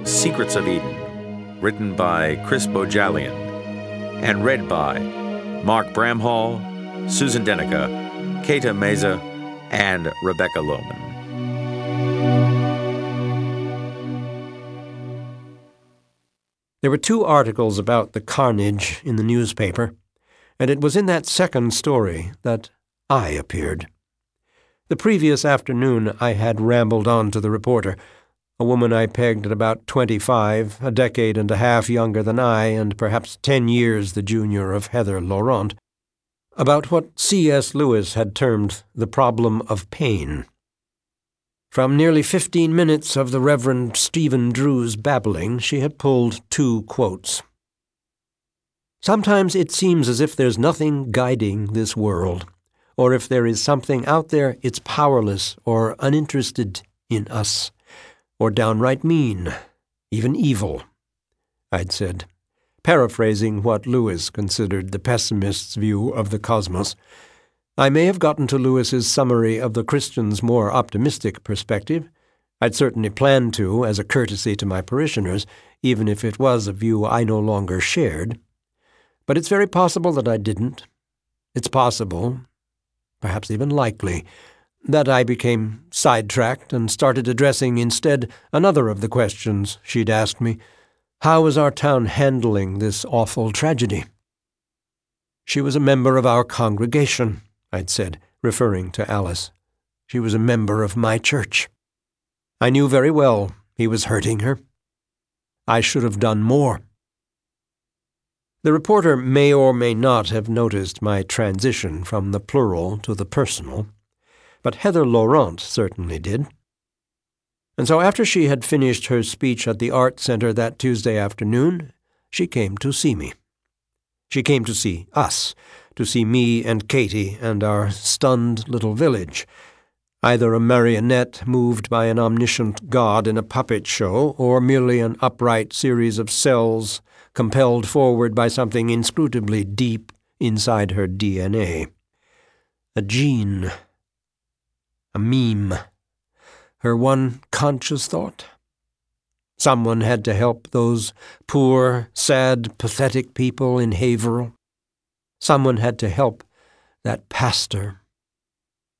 Secrets of Eden, written by Chris Bojalian, and read by Mark Bramhall, Susan Denica, Keita Meza, and Rebecca Lohman. There were 2 articles about the carnage in the newspaper, and it was in that second story that I appeared. The previous afternoon I had rambled on to the reporter, a woman I pegged at about 25, a decade and a half younger than I, and perhaps 10 years the junior of Heather Laurent, about what C.S. Lewis had termed the problem of pain. From nearly 15 minutes of the Reverend Stephen Drew's babbling, she had pulled 2 quotes. "Sometimes it seems as if there's nothing guiding this world, or if there is something out there, it's powerless or uninterested in us, or downright mean, even evil," I'd said, paraphrasing what Lewis considered the pessimist's view of the cosmos. I may have gotten to Lewis's summary of the Christian's more optimistic perspective. I'd certainly planned to, as a courtesy to my parishioners, even if it was a view I no longer shared. But it's very possible that I didn't. It's possible, perhaps even likely, that I became sidetracked and started addressing instead another of the questions she'd asked me. How was our town handling this awful tragedy? "She was a member of our congregation," I'd said, referring to Alice. "She was a member of my church. I knew very well he was hurting her. I should have done more." The reporter may or may not have noticed my transition from the plural to the personal, but Heather Laurent certainly did. And so after she had finished her speech at the Art Center that Tuesday afternoon, she came to see me. She came to see us, to see me and Katie and our stunned little village, either a marionette moved by an omniscient god in a puppet show, or merely an upright series of cells compelled forward by something inscrutably deep inside her DNA. A gene. A meme. Her one conscious thought. Someone had to help those poor, sad, pathetic people in Haverhill. Someone had to help that pastor